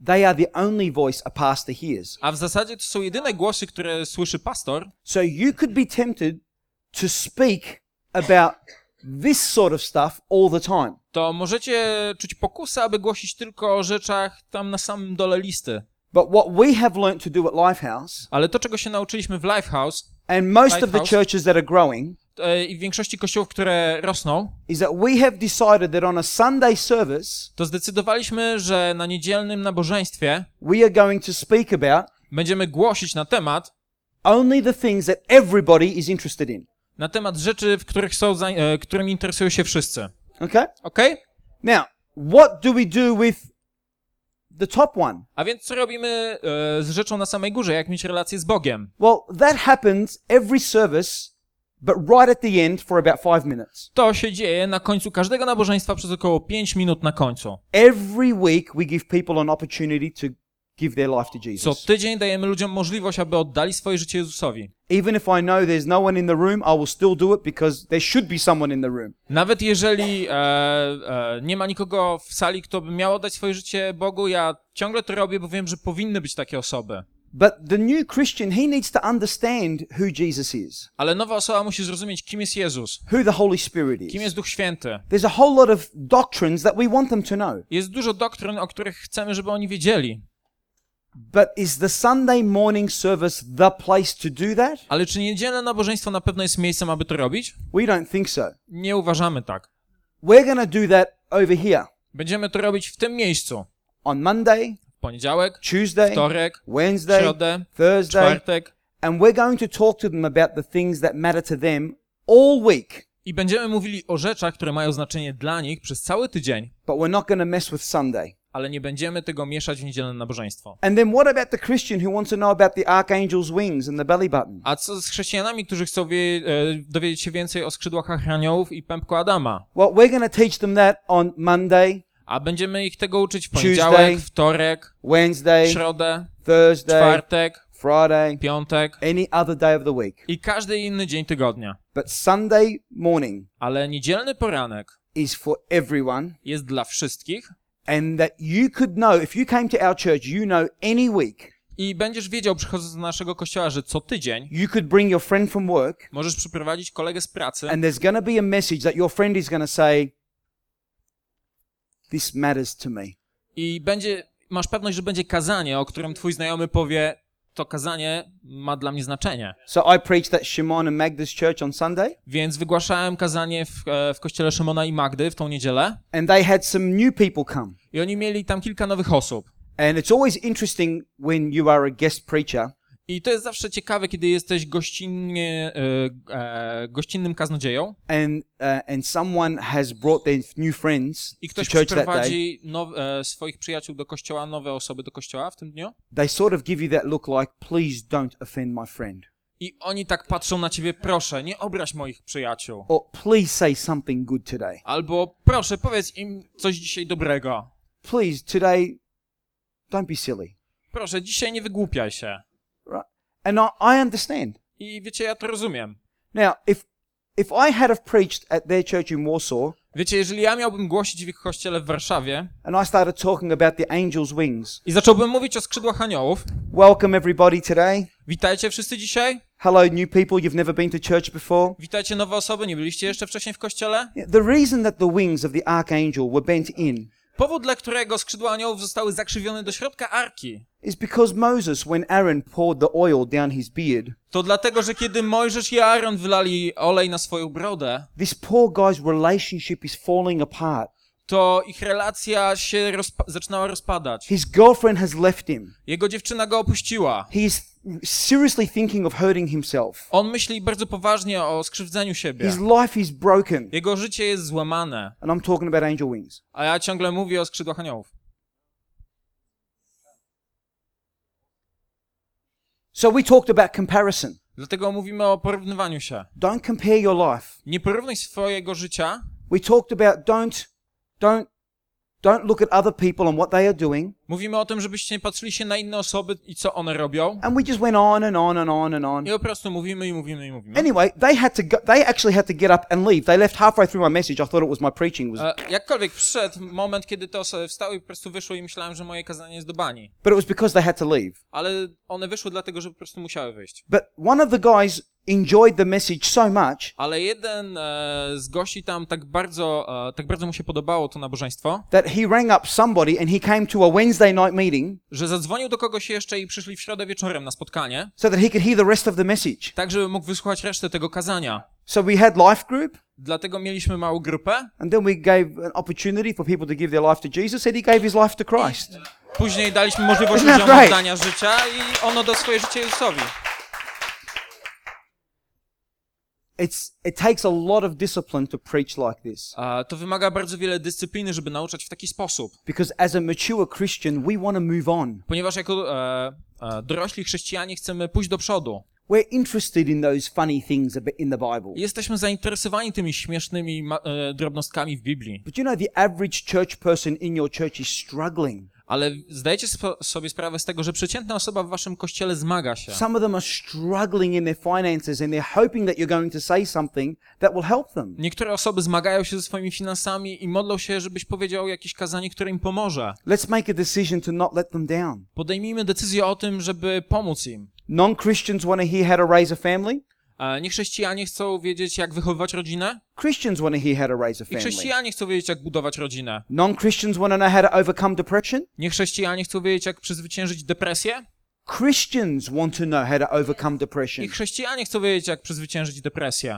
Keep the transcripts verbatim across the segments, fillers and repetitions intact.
they are the only voice a pastor hears. A w zasadzie to są jedyne głosy, które słyszy pastor. So you could be tempted to speak about this sort of stuff all the time. To możecie czuć pokusę, aby głosić tylko o rzeczach tam na samym dole listy. But what we have learned to do at Lifehouse, Ale to, czego się nauczyliśmy w Lifehouse and most of the Lifehouse. churches that are growing, e, i w większości kościołów, które rosną, is that we have decided that on a Sunday service, to zdecydowaliśmy, że na niedzielnym nabożeństwie we are going to speak about będziemy głosić na temat, only the things that everybody is interested in. na temat rzeczy, w których są, za- e, którymi interesują się wszyscy. Okay? Okej? Now, what do we do with the top one? A więc co robimy e, z rzeczą na samej górze? Jak mieć relację z Bogiem? Well, that happens every service, but right at the end for about five minutes. To się dzieje na końcu każdego nabożeństwa przez około pięć minut na końcu. Every week we give people an opportunity to give their life to Co Jesus. tydzień dajemy ludziom możliwość, aby oddali swoje życie Jezusowi. Even if I know there's no one in the room, I will still do it because there should be someone in the room. Nawet jeżeli e, e, nie ma nikogo w sali, kto by miał oddać swoje życie Bogu, ja ciągle to robię, bo wiem, że powinny być takie osoby. But the new Christian, he needs to understand who Jesus is, Ale nowa osoba musi zrozumieć, kim jest Jezus, who the Holy Spirit kim is. jest Duch Święty. There's a whole lot of doctrines that we want them to know. Jest dużo doktryn, o których chcemy, żeby oni wiedzieli. But is the Sunday morning service the place to do that? Ale czy niedzielne nabożeństwo na pewno jest miejscem, aby to robić? We don't think so. Nie uważamy tak. We're going to do that over here Będziemy to robić w tym miejscu. on Monday, W poniedziałek, Tuesday, wtorek, Wednesday, środę, Thursday, czwartek. and we're going to talk to them about the things that matter to them all week. I będziemy mówili o rzeczach, które mają znaczenie dla nich przez cały tydzień, But we're not going to mess with Sunday. ale nie będziemy tego mieszać w niedzielne nabożeństwo. And then what about the Christian who wants to know about the archangel's wings and the belly button? A co z chrześcijanami, którzy chcą wie, e, dowiedzieć się więcej o skrzydłach aniołów i pępku Adama? Well, we're going to teach them that on Monday, A będziemy ich tego uczyć w poniedziałek, Tuesday, wtorek, Wednesday, środę, Thursday, czwartek, Friday, piątek any other day of the week. i każdy inny dzień tygodnia. But Sunday morning Ale niedzielny poranek is for everyone, jest dla wszystkich and that you could know, if you came to our church, you know any week, i będziesz wiedział, przychodząc do naszego kościoła, że co tydzień you could bring your friend from work, możesz przyprowadzić kolegę z pracy and there's going to be a message that your friend is going to say, this matters to me. i będzie, masz pewność, że będzie kazanie, o którym twój znajomy powie, to kazanie ma dla mnie znaczenie. So I preached at Shimon and Magda's church on Sunday, Więc wygłaszałem kazanie w, e, w kościele Szymona i Magdy w tą niedzielę and they had some new people come. i oni mieli tam kilka nowych osób. And it's always interesting when you are a guest preacher, I to jest zawsze ciekawe, kiedy jesteś gościnnie, e, e, gościnnym kaznodzieją and uh, and someone has brought their new friends i to ktoś church that day. przyprowadzi now, e, swoich przyjaciół do kościoła, nowe osoby do kościoła w tym dniu. They sort of give you that look like, please don't offend my friend, I oni tak patrzą na ciebie, proszę, nie obraź moich przyjaciół. or please say something good today. Albo proszę, powiedz im coś dzisiaj dobrego. Please today, don't be silly. Proszę, dzisiaj nie wygłupiaj się. Right? And I, I understand. I wiecie, ja to rozumiem. Now, if if I had have preached at their church in Warsaw, Wiecie, jeżeli ja miałbym głosić w ich kościele w Warszawie and I started talking about the angel's wings, i zacząłbym mówić o skrzydłach aniołów, welcome everybody today. witajcie wszyscy dzisiaj, Hello, new people. You've never been to church before. witajcie nowe osoby, nie byliście jeszcze wcześniej w kościele. Yeah, the reason that the wings of the archangel were bent in Powód, dla którego skrzydła aniołów zostały zakrzywione do środka arki, is because Moses, when Aaron poured the oil down his beard, to dlatego, że kiedy Mojżesz i Aaron wylali olej na swoją brodę, this poor guy's relationship is falling apart. to ich relacja się rozpa- zaczynała rozpadać. His girlfriend has left him. Jego dziewczyna go opuściła. He is seriously thinking of hurting himself. On myśli bardzo poważnie o skrzywdzeniu siebie. His life is broken. Jego życie jest złamane. And I'm talking about angel wings. A ja ciągle mówię o skrzydłach aniołów. So we talked about comparison. Dlatego mówimy o porównywaniu się. Don't compare your life. Nie porównuj swojego życia. We talked about don't don't Don't look at other people and what they are doing. Mówimy o tym, żebyście nie patrzyli się na inne osoby i co one robią. And we just went on and on and on and on. I po prostu mówimy i mówimy i mówimy. Anyway, they had to go, they actually had to get up and leave. They left halfway through my message. I thought it was my preaching was, E, jakkolwiek przyszedł moment, kiedy te osoby wstały i po prostu wyszły i myślałem, że moje kazanie jest do bani. but it was because they had to leave. Ale one wyszły dlatego, że po prostu musiały wyjść. But one of the guys enjoyed the message so much Ale jeden e, z gości tam tak bardzo, e, tak bardzo mu się podobało to nabożeństwo, that he rang up somebody and he came to a Wednesday night meeting że zadzwonił do kogoś jeszcze i przyszli w środę wieczorem na spotkanie, so that he could hear the rest of the message. tak żeby mógł wysłuchać resztę tego kazania. So we had life group, Dlatego mieliśmy małą grupę. and then we gave an opportunity for people to give their life to Jesus, and he gave his life to Christ. Później daliśmy możliwość Isn't that ludziom great? oddania życia i on oddał swoje życie Jezusowi. It's, it takes a lot of discipline to preach like this. A to wymaga bardzo wiele dyscypliny, żeby nauczać w taki sposób. Because as a mature Christian, we want to move on. Ponieważ jako e, e, dorośli chrześcijanie chcemy pójść do przodu. We're interested in those funny things a bit in the Bible. Jesteśmy zainteresowani tymi śmiesznymi ma, e, drobnostkami w Biblii. But you know, the average church person in your church is struggling. Ale zdajecie spo, sobie sprawę z tego, że przeciętna osoba w waszym kościele zmaga się. Some of them are struggling in their finances and they're hoping that you're going to say something that will help them. Niektóre osoby zmagają się ze swoimi finansami i modlą się, żebyś powiedział jakieś kazanie, które im pomoże. Let's make a decision to not let them down. Podejmijmy decyzję o tym, żeby pomóc im. Non-Christians want to hear how to raise a family. E, Niechrześcijanie chcą wiedzieć, jak wychowywać rodzinę. Christians want to hear how to raise a I family. chrześcijanie chcą wiedzieć, jak budować rodzinę. Non-Christians want to know how to overcome depression. Niechrześcijanie chcą wiedzieć, jak przezwyciężyć depresję. Christians want to know how to overcome I depression. chrześcijanie chcą wiedzieć, jak przezwyciężyć depresję.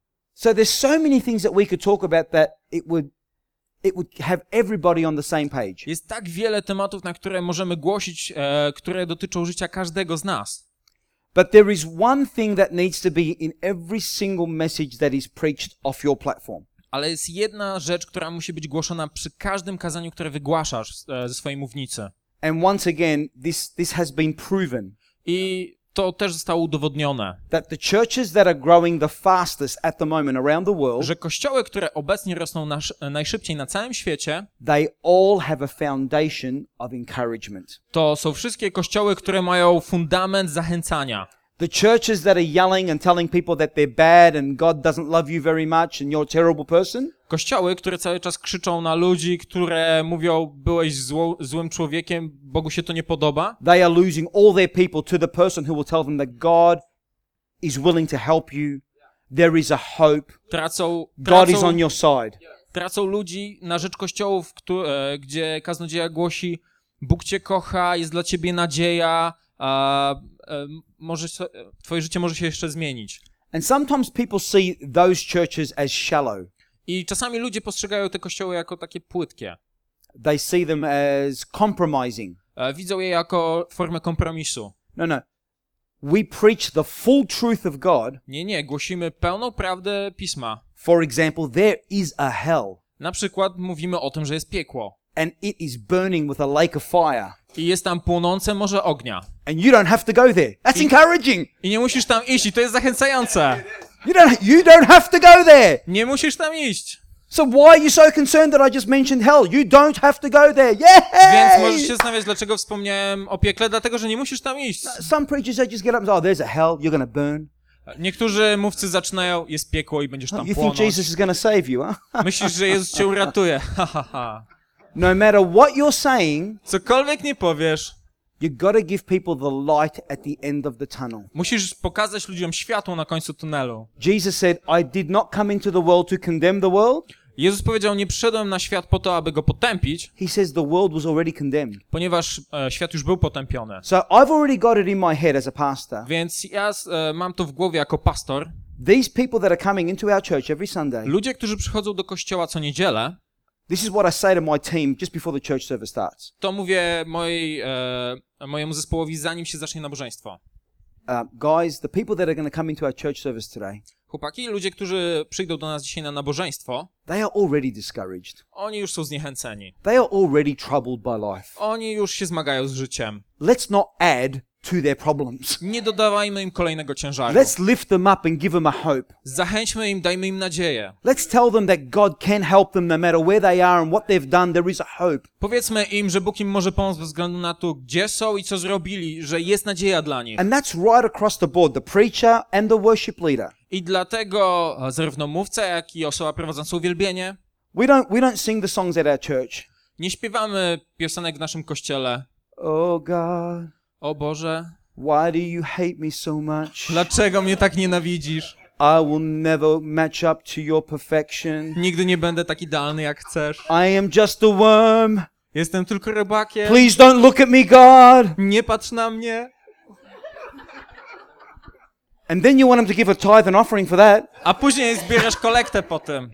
So there's so many things that we could talk about that it would it would have everybody on the same page. Jest tak wiele tematów, na które możemy głosić, e, które dotyczą życia każdego z nas. But there is one thing that needs to be in every single message that is preached off your platform. Ale jest jedna rzecz, która musi być głoszona przy każdym kazaniu, które wygłaszasz e, ze swojej mównicy. And once again, this, this has been proven I to też zostało udowodnione, that the churches that are growing the fastest at the moment around the world, że kościoły, które obecnie rosną nasz, najszybciej na całym świecie, they all have a foundation of encouragement. to są wszystkie kościoły, które mają fundament zachęcania. The churches that are yelling and telling people that they're bad and God doesn't love you very much and you're a terrible person, Kościoły, które cały czas krzyczą na ludzi, które mówią, byłeś zło, złym człowiekiem, Bogu się to nie podoba, they are losing all their people to the person who will tell them that God is willing to help you. There is a hope. tracą, God is tracą, on your side. tracą ludzi na rzecz kościołów, któ- e, gdzie kaznodzieja głosi, Bóg cię kocha, jest dla ciebie nadzieja, a, e, może, twoje życie może się jeszcze zmienić. And sometimes people see those churches as shallow. I czasami ludzie postrzegają te kościoły jako takie płytkie. They see them as compromising. E, Widzą je jako formę kompromisu. No, no. We preach the full truth of God. Nie, nie, głosimy pełną prawdę Pisma. For example, there is a hell, Na przykład mówimy o tym, że jest piekło. and it is burning with a lake of fire. I jest tam płonące morze ognia. And you don't have to go there. That's encouraging. I nie musisz tam iść i to jest zachęcające. You don't, you don't have to go there. Nie musisz tam iść. So why are you so concerned that I just mentioned hell? You don't have to go there. Więc możesz się Yay! zastanawiać, dlaczego wspomniałem o piekle, dlatego że nie musisz tam iść. Some preachers, they just get up and say, oh, there's a hell. You're going to burn. Niektórzy mówcy zaczynają, jest piekło i będziesz tam You think płonąć. Jesus is going to save you, huh? Myślisz, że Jezus cię uratuje. Ha, ha, ha. No matter what you're saying, Cokolwiek nie powiesz, you've got to give people the light at the end of the tunnel. musisz pokazać ludziom światło na końcu tunelu. Jesus said, I did not come into the world to condemn the world. Jezus powiedział, nie przyszedłem na świat po to, aby go potępić, He says the world was already condemned. ponieważ e, świat już był potępiony. So I've already got it in my head as a pastor. Więc ja e, mam to w głowie jako pastor. These people that are coming into our church every Sunday, Ludzie, którzy przychodzą do kościoła co niedzielę, this is what I say to my team just before the church service starts. to mówię mojej, e, mojemu zespołowi, zanim się zacznie nabożeństwo. Uh, guys, the people that are going to come into our church service today, Chłopaki, ludzie, którzy przyjdą do nas dzisiaj na nabożeństwo, they are already discouraged. oni już są zniechęceni. They are already troubled by life. Oni już się zmagają z życiem. Let's not add to their problems. Nie dodawajmy im kolejnego ciężaru. Let's lift them up and give them a hope. Zachęćmy im, dajmy im nadzieję. Let's tell them that God can help them no matter where they are and what they've done. There is a hope. Powiedzmy im, że Bóg im może pomóc bez względu na to, gdzie są i co zrobili, że jest nadzieja dla nich. And that's right across the board, the preacher and the worship leader. I dlatego zarówno mówca, jak i osoba prowadząca uwielbienie, We don't, we don't sing the songs at our church. nie śpiewamy piosenek w naszym kościele. Oh God, O Boże, why do you hate me so much? dlaczego mnie tak nienawidzisz? I will never match up to your perfection. Nigdy nie będę tak idealny, jak chcesz. I am just a worm. Jestem tylko rybakiem. Please don't look at me, God. Nie patrz na mnie. And then you want him to give a tithe and offering for that. A później zbierasz kolektę po tym.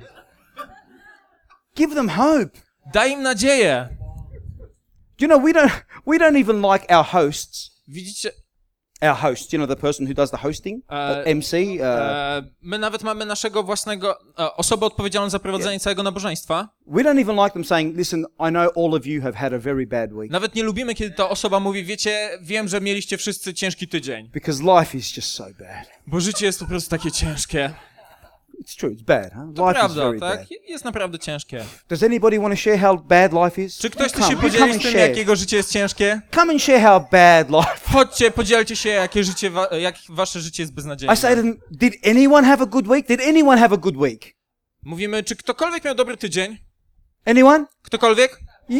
Give them hope. Daj im nadzieję. Do you know, we don't, we don't even like our hosts. Widzicie, Our host, you know, the person who does the hosting, Uh, uh, M C. Uh, e, my nawet mamy naszego własnego, e, osobę odpowiedzialną za prowadzenie całego nabożeństwa. we don't even like them saying, listen, I know all of you have had a very bad week. Nawet nie lubimy, kiedy ta osoba mówi, wiecie, wiem, że mieliście wszyscy ciężki tydzień. Because life is just so bad. Bo życie jest po prostu takie ciężkie. It's true, it's bad, huh? To Life is prawda, very tak? bad. Jest naprawdę ciężkie. Does anybody want to share how bad life is? Czy ktoś chce Come, się you come podzielić and tym, share. jakiego życie jest ciężkie? Come and share how bad life. Chodźcie, podzielcie się, jakie życie, wa- jak wasze życie jest beznadziejne. I say to them, did anyone have a good week? Did anyone have a good week? Mówimy, czy ktokolwiek miał dobry tydzień? Anyone? Ktokolwiek?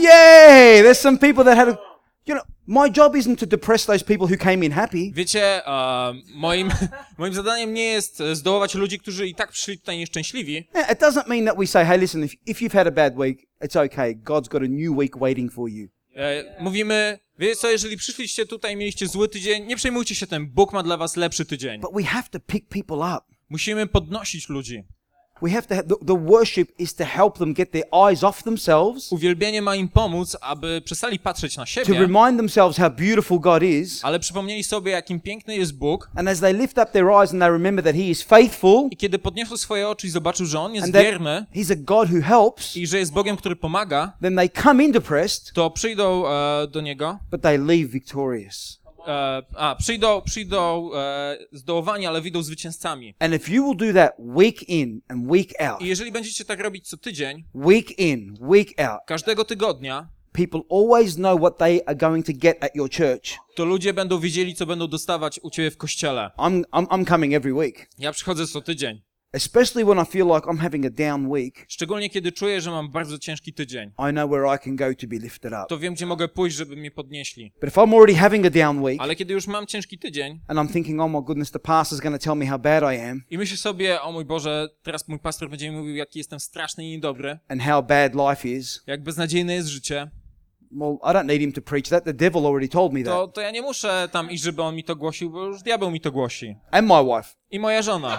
Yay! There's some people that had a, you know, my job isn't to depress those people who came in happy. Wiecie, e, moim, moim zadaniem nie jest zdołować ludzi, którzy i tak przyszli tutaj nieszczęśliwi. Yeah, it doesn't mean that we say, hey, listen, if, if you've had a bad week, it's okay. God's got a new week waiting for you. E, mówimy, wiecie co, jeżeli przyszliście tutaj i mieliście zły tydzień, nie przejmujcie się tym, Bóg ma dla was lepszy tydzień. But we have to pick people up. Musimy podnosić ludzi. We have to have, the, the worship is to help them get their eyes off themselves, Uwielbienie ma im pomóc, aby przestali patrzeć na to siebie, remind themselves how beautiful God is. ale przypomnieli sobie, jakim piękny jest Bóg. And as they lift up their eyes and they remember that He is faithful I kiedy podniosą swoje oczy i zobaczą, że On jest and that wierny He's a God who helps, i że jest Bogiem, który pomaga, then they come in depressed, to przyjdą e, do Niego, but they leave victorious. e, a, przyjdą, przyjdą e, zdołowani, ale wyjdą zwycięzcami. And if you will do that week in and week out, I jeżeli będziecie tak robić co tydzień, week in, week out, każdego tygodnia, people always know what they are going to get at your church. to ludzie będą wiedzieli, co będą dostawać u ciebie w kościele. I'm, I'm, I'm coming every week, Ja przychodzę co tydzień. especially when I feel like I'm having a down week. Szczególnie kiedy czuję, że mam bardzo ciężki tydzień. I know where I can go to be lifted up. To wiem, gdzie mogę pójść, żeby mnie podnieśli. But if I'm already having a down week Ale kiedy już mam ciężki tydzień and I'm thinking, oh my goodness, the pastor's going to tell me how bad I am i myślę sobie, o mój Boże, teraz mój pastor będzie mi mówił, jaki jestem straszny i niedobry, and how bad life is, jak beznadziejne jest życie, well, I don't need him to preach that. The devil already told me that. to, to ja nie muszę tam iść, żeby on mi to głosił, bo już diabeł mi to głosi. And my wife. I moja żona.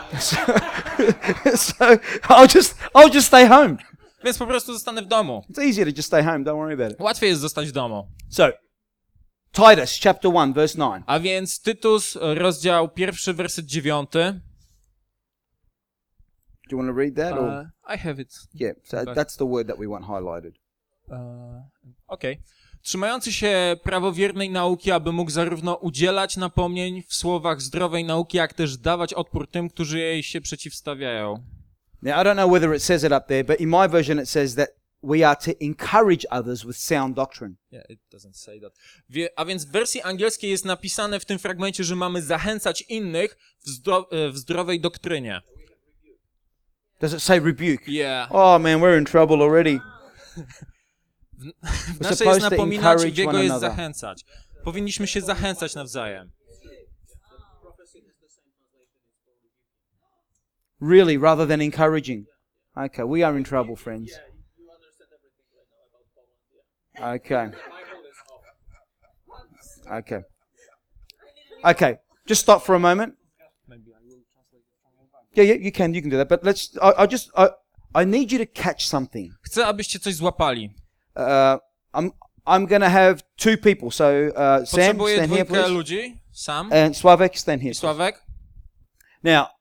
So I'll just, I'll just stay home. Więc po prostu zostanę w domu. It's easier to just stay home. Don't worry about it. Łatwiej jest zostać w domu. So, Titus chapter one, verse nine. A więc Tytus, rozdział pierwszy, werset dziewiąty. Do you want to read that? Or? Uh, I have it. Yeah, so back. that's the word that we want highlighted. Uh, Okej. Okay. Trzymający się prawowiernej nauki, aby mógł zarówno udzielać napomnień w słowach zdrowej nauki, jak też dawać odpór tym, którzy jej się przeciwstawiają. Now, I don't know whether it says it up there, but in my version it says that we are to encourage others with sound doctrine. Yeah, it doesn't say that. Wie, a więc w wersji angielskiej jest napisane w tym fragmencie, że mamy zachęcać innych w, zdro, w zdrowej doktrynie. Does it say rebuke? Yeah. Oh man, we're in trouble already. W We're nasze jest supposed to napominać, w encourage jego one jest another. zachęcać. Powinniśmy się zachęcać nawzajem. Really, rather than encouraging. Okay, we are in trouble, friends. Okay. Okay. Okay, just stop for a moment. Yeah, yeah, you can, you can do that. But let's, I, I just, I, I need you to catch something. Chcę, abyście coś złapali. Uh, I'm, I'm going to have two people. So, uh, Sam, Potrzebuję stand here, dwójkę please. ludzi. Sam And Sławek, stand here. i Sławek. Now,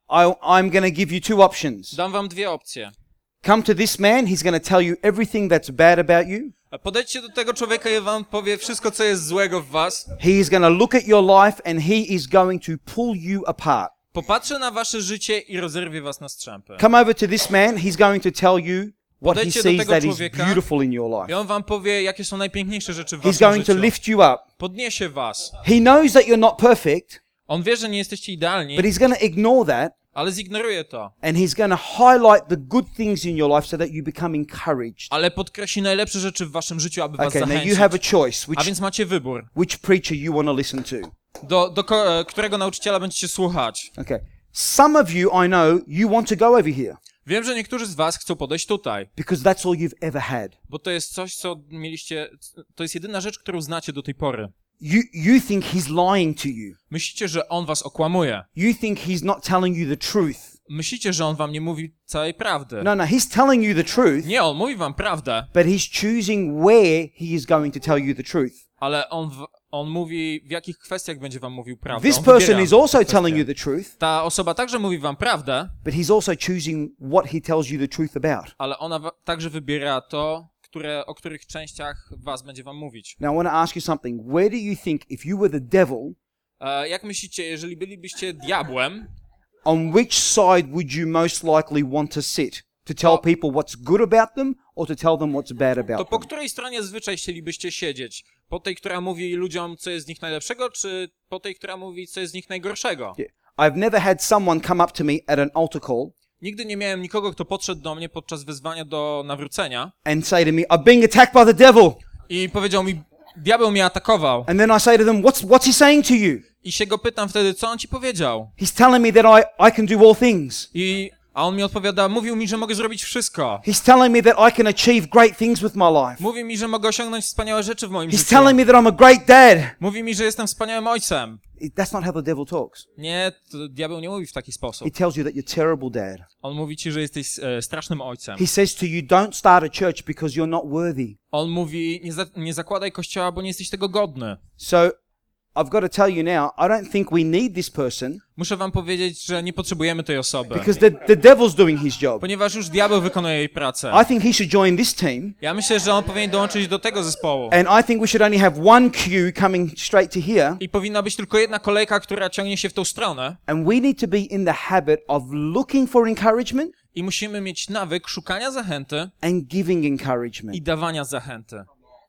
I, I'm going to give you two options. Dam wam dwie opcje. Come to this man, he's going to tell you everything that's bad about you. Podejdźcie do tego człowieka i wam powie wszystko, co jest złego w was. He is going to look at your life and he is going to pull you apart. Popatrzy na wasze życie i rozerwie was na strzępy. Come over to this man, he's going to tell you what he Podejdźcie do sees tego that is człowieka beautiful in your I life. on wam powie, jakie są najpiękniejsze rzeczy w He's waszym going to życiu. lift you up. Podniesie was. He knows that you're not perfect, On wie, że nie jesteście idealni, but he's going to ignore that ale zignoruje to. and he's going to highlight the good things in your life so that you become encouraged. Ale podkreśli najlepsze rzeczy w waszym życiu, aby was Okay, now zachęcić. you have a choice. A Which, więc macie wybór. which preacher you want to listen to? Do, do ko- e, którego nauczyciela będziecie słuchać. Okay. Some of you, I know, you want to go over here Wiem, że niektórzy z was chcą podejść tutaj, because that's all you've ever had. bo to jest coś, co mieliście, to jest jedyna rzecz, którą znacie do tej pory. You, you think he's lying to you. Myślicie, że on was okłamuje. You think he's not telling you the truth. Myślicie, że on wam nie mówi całej prawdy. No, no, he's telling you the truth, Nie, on mówi wam prawdę, but he's choosing where he is going to tell you the truth. ale on, w, on mówi, w jakich kwestiach będzie wam mówił prawdę. This On person wybiera is also kwestie. telling you the truth, Ta osoba także mówi wam prawdę, but he's also choosing what he tells you the truth about. ale ona wa- także wybiera to, które, o których częściach was będzie wam mówić. Now, I want to ask you something. Where do you think, if you were the devil, E, jak myślicie, jeżeli bylibyście diabłem, on which side would you most likely want to sit? To tell people what's good about them or to tell them what's bad to about po them? której stronie zwyczaj chcielibyście siedzieć? Po tej, która mówi ludziom, co jest z nich najlepszego, czy po tej, która mówi, co jest z nich najgorszego? Yeah. I've never had someone come up to me at an altar call Nigdy nie miałem nikogo, kto podszedł do mnie podczas wezwania do nawrócenia and say to me, I'm being attacked by the devil. i powiedział mi, diabeł mnie atakował. And then I say to them, what's, what's he saying to you? I się go pytam wtedy, co on ci powiedział? He's telling me that I, I can do all things. I, a on mi odpowiada, mówił mi, że mogę zrobić wszystko. He's telling me that I can achieve great things with my life. Mówi mi, że mogę osiągnąć wspaniałe rzeczy w moim He's życiu. telling me that I'm a great dad. Mówi mi, że jestem wspaniałym ojcem. It- That's not how the devil talks. Nie, to diabeł nie mówi w taki sposób. He tells you that you're a terrible dad. On mówi ci, że jesteś e, strasznym ojcem. He says to you, don't start a church because you're not worthy. On mówi, nie, za, nie zakładaj kościoła, bo nie jesteś tego godny. So I've got to tell you now, I don't think we need this person Muszę wam powiedzieć, że nie potrzebujemy tej osoby. because the, the devil's doing his job. Ponieważ już diabeł wykonuje jej pracę. I think he should join this team, Ja myślę, że on powinien dołączyć do tego zespołu. and I think we should only have one queue coming straight to here, I powinna być tylko jedna kolejka, która ciągnie się w tą stronę. and we need to be in the habit of looking for encouragement I musimy mieć nawyk szukania zachęty and giving encouragement. i dawania zachęty.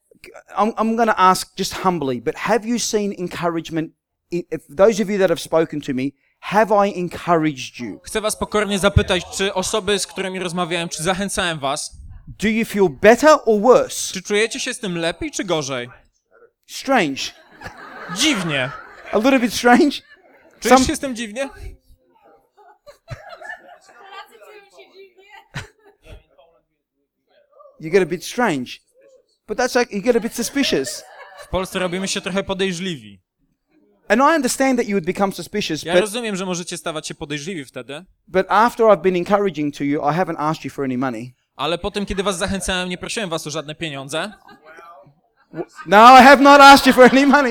I'm, I'm going to ask just humbly, but have you seen encouragement? i- If those of you that have spoken to me, have I encouraged you? Chcę was pokornie zapytać, czy osoby, z którymi rozmawiałem, czy zachęcałem was? Do you feel better or worse? Czy czujecie się z tym lepiej, czy gorzej? Strange. Dziwnie. A little bit strange. Czujesz Some- się z tym dziwnie? You get a bit strange. But that's like, you get a bit suspicious. W Polsce robimy się trochę podejrzliwi. And I understand that you would become suspicious, Ja but, rozumiem, że możecie stawać się podejrzliwi wtedy, but after I've been encouraging to you, I haven't asked you for any money. ale po tym, kiedy was zachęcałem, nie prosiłem was o żadne pieniądze. No, I have not asked you for any money.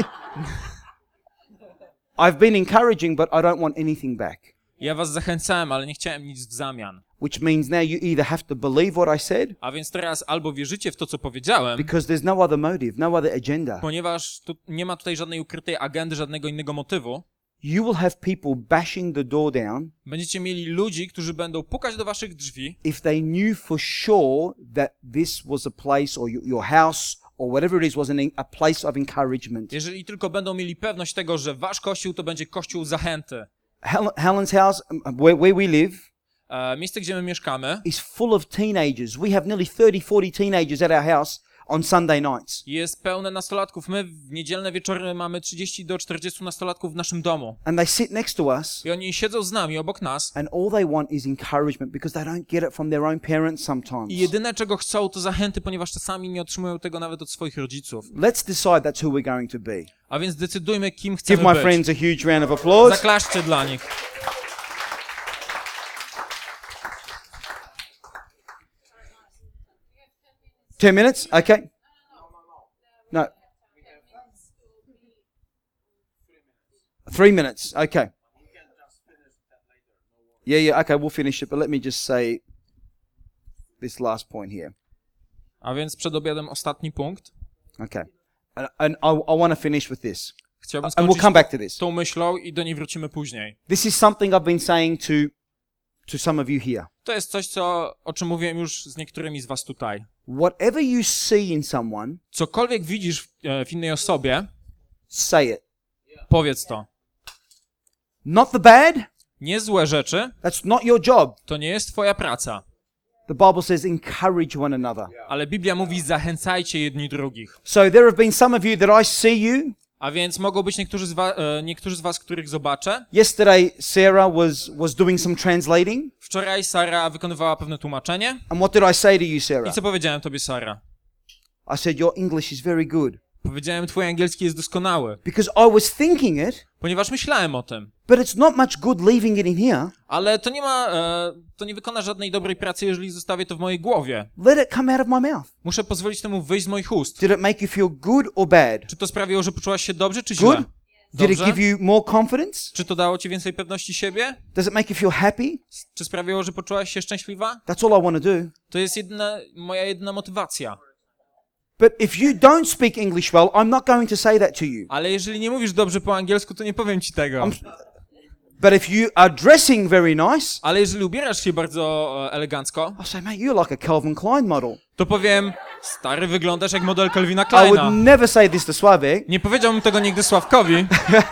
I've been encouraging, but I don't want anything back. Ja was zachęcałem, ale nie chciałem nic w zamian. Which means now you either have to believe what I said, A więc teraz albo wierzycie w to, co powiedziałem, because there's no other motive, no other agenda. ponieważ tu nie ma tutaj żadnej ukrytej agendy, żadnego innego motywu. You will have people bashing the door down Będziecie mieli ludzi, którzy będą pukać do waszych drzwi, if they knew for sure that this was a place or your, your house or whatever it is was an, a place of encouragement. jeżeli tylko będą mieli pewność tego, że wasz kościół to będzie kościół zachęty. Hel- Helen's house, um, where, where we live, E, miejsce, gdzie my mieszkamy, is full of teenagers. We have nearly thirty, forty teenagers at our house on Sunday nights. jest pełne nastolatków. My w niedzielne wieczory mamy trzydzieści do czterdziestu nastolatków w naszym domu. And they sit next to us, I oni siedzą z nami, obok nas. and all they want is encouragement because they don't get it from their own parents sometimes. I jedyne, czego chcą, to zachęty, ponieważ czasami nie otrzymują tego nawet od swoich rodziców. Let's decide that's who we're going to be. A więc decydujmy, kim Give chcemy my być. friends a huge round of applause. Zaklaszczcie dla nich. Ten minutes? Okay. No. Three minutes. Okay. Yeah, yeah, okay, we'll finish it, but let me just say this last point here. A więc przed obiadem ostatni punkt. Okay. And, and I, I want to finish with this. Chciałbym And we'll skończyć come back to this. tą myślą i do niej wrócimy później. This is something I've been saying to, to some of you here. To jest coś, co, o czym mówiłem już z niektórymi z was tutaj. Whatever you see in someone, Cokolwiek widzisz w, e, w innej osobie, say it. powiedz to. Not the bad, Nie złe rzeczy, that's not your job. to nie jest twoja praca. The Bible says encourage one another. Ale Biblia mówi, zachęcajcie jedni drugich. So there have been some of you that I see you. A więc mogą być niektórzy z, wa- e, niektórzy z was, których zobaczę. Yesterday, Sarah was, was doing some translating. Wczoraj Sara wykonywała pewne tłumaczenie. And what did I say to you, I Sarah? co powiedziałem tobie, Sara? I said, your English is very good. Powiedziałem, twój angielski jest doskonały. Because I was thinking it, Ponieważ myślałem o tym. but it's not much good leaving it in here. Ale to nie ma, e, to nie wykona żadnej dobrej pracy, jeżeli zostawię to w mojej głowie. Let it come out of my mouth. Muszę pozwolić temu wyjść z moich ust. Did it make you feel good or bad? Czy to sprawiło, że poczułaś się dobrze, czy Good? źle? Did it Dobrze? give you more confidence? Czy to dało ci więcej pewności siebie? Does it make you feel happy? Czy sprawiło, że poczułaś się szczęśliwa? That's all I want to do. To jest jedna, moja jedyna motywacja. But if you don't speak English well, I'm not going to say that to you. Ale jeżeli nie mówisz dobrze po angielsku, to nie powiem ci tego. I'm, but if you are dressing very nice, Ale jeżeli ubierasz się bardzo e, elegancko, I'll say, mate, you're like a Calvin Klein model. to powiem, stary, wyglądasz jak model Calvina I would Kleina. never say this to Sławek Nie powiedziałbym tego nigdy Sławkowi,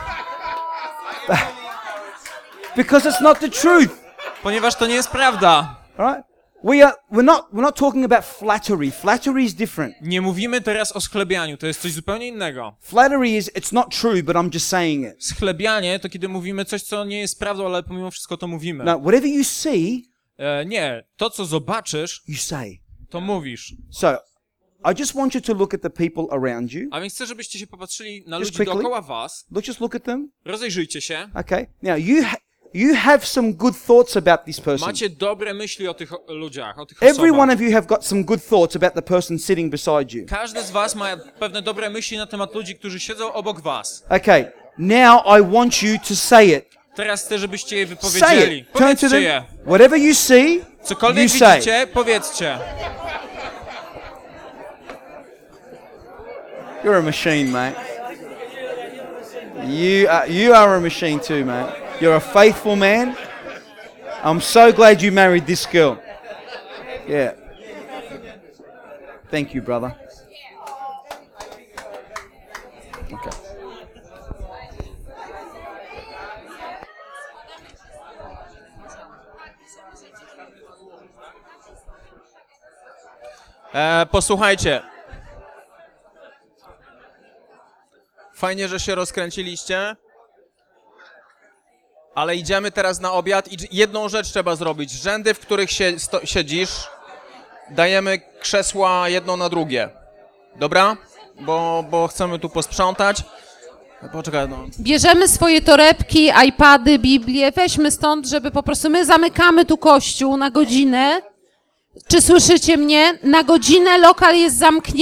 because it's not the truth, ponieważ to nie jest prawda. right? We are, we're not, we're not talking about flattery. Flattery is different. Nie mówimy teraz o schlebianiu, to jest coś zupełnie innego. Flattery is, it's not true, but I'm just saying it. Schlebianie to kiedy mówimy coś, co nie jest prawdą, ale pomimo wszystko to mówimy. Now, whatever you see, E, nie, to co zobaczysz, you say. to mówisz. So, I just want you to look at the people around you. A więc chcę, żebyście się popatrzyli na Just ludzi quickly. dookoła was, Look, just look at them. rozejrzyjcie się, Okay. Now, you ha- you have some good thoughts about this person. macie dobre myśli o tych o- ludziach, o tych Every osobach. one of you have got some good thoughts about the person sitting beside you. Każdy z was ma pewne dobre myśli na temat ludzi, którzy siedzą obok was. Okay. Now I want you to say it. Teraz chcę, żebyście je Say wypowiedzieli. it. Turn to Powiedzcie them. je. Whatever you see, Cokolwiek you say. widzicie, powiedzcie. You're a machine, mate. You are, you are a machine too, mate. You're a faithful man. I'm so glad you married this girl. Yeah. Thank you, brother. Okay. E, posłuchajcie. Fajnie, że się rozkręciliście. Ale idziemy teraz na obiad i jedną rzecz trzeba zrobić. Rzędy, w których się, sto, siedzisz, dajemy krzesła jedno na drugie. Dobra? Bo, bo chcemy tu posprzątać. Poczekaj, no. Bierzemy swoje torebki, iPady, Biblię, weźmy stąd, żeby po prostu my zamykamy tu kościół na godzinę. Czy słyszycie mnie? Na godzinę lokal jest zamknięty.